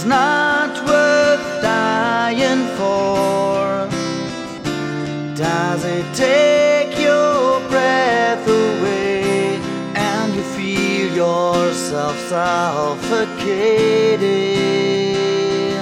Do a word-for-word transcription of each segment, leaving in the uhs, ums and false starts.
not worth dying for? Does it take your breath away and you feel yourself suffocating?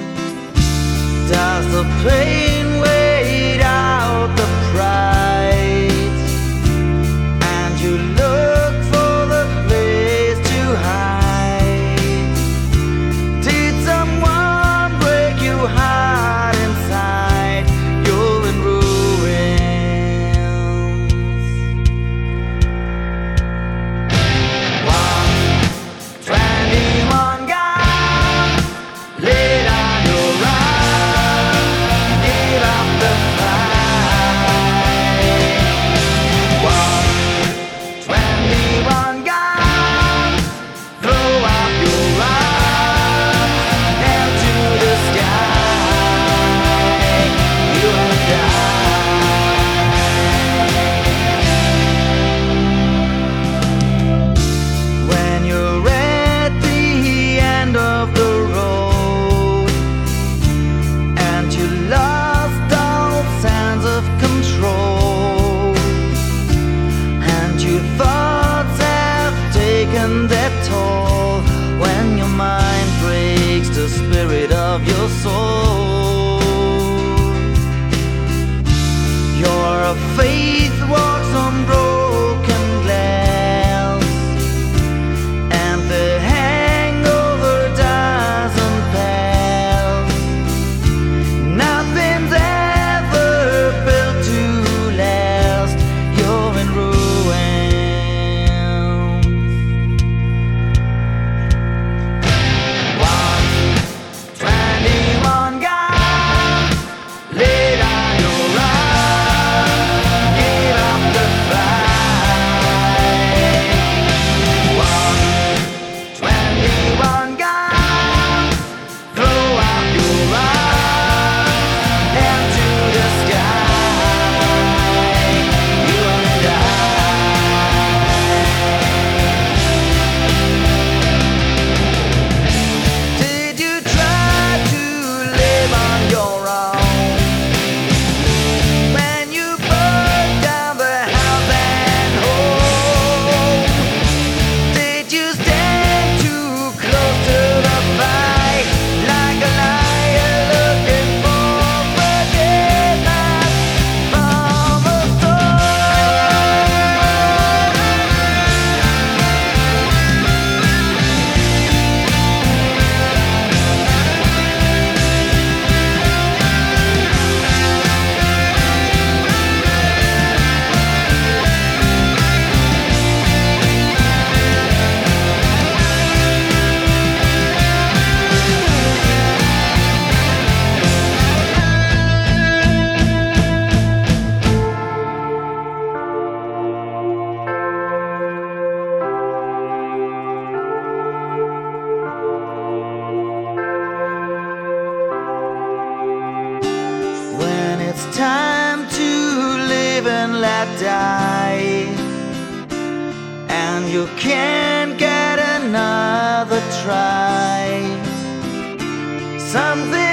Does the pain wait out the pride and you look for the place to hide? Did someone break your heart inside? You're in ruins. One twenty-one gone, laid on your run, give up the fight. One twenty-one gone, throw up your arms into the sky. You will die when you're at the end of the road and you lost all sense of control, and your thoughts have taken their toll. When your mind breaks the spirit of your soul, your faith walks on broken glass, and the hangover doesn't pass. Nothing's ever built to last. You're in ruins. One twenty-one gone, laid on your run, give up the fight. One twenty-one gone, throw up your arms into the sky. You will die. Did you try to live on your own when you burned down the house and home? Did you stand too close to the fight, like a liar looking for forgiveness from a when it's time to live and let die, and you can't get another try. Something